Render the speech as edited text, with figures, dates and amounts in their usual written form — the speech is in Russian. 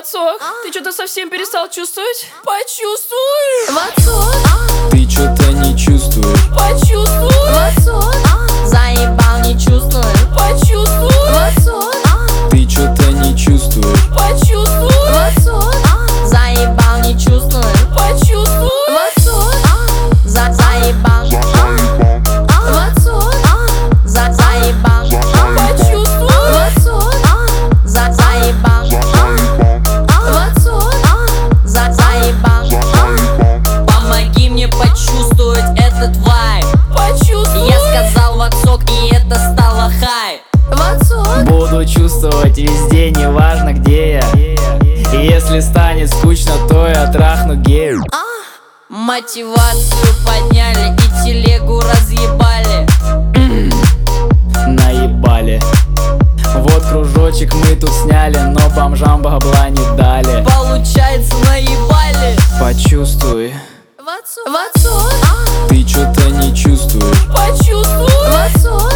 Ватсок, ты что-то совсем перестал чувствовать? Почувствуй! Ватсок, Ты что-то не чувствуешь? Почувствуй! Ватсок, заебал, не чувствуешь? Почувствуй! Ватсок, Ты что-то не чувствуешь? Почувствуй! Ватсок, заебал, не чувствуешь? Почувствуй! Ватсок, заебал. Ватсок, заебал. Почувствуй! Ватсок, заебал. Ватсок, заебал. Помоги мне почувствовать этот вайб. Почувствуй! Я сказал Ватсок, и это стало хай. Ватсок, Буду чувствовать везде, неважно где я. И если станет скучно, то я трахну гею. мотивацию подняли и телегу разъебали. Наебали. Вот кружочек мы тут сняли, но бомжам бабла не дали. Получается, наебали. Почувствуй, Ватсок, ты что-то не чувствуешь? Почувствуй! Ватсок,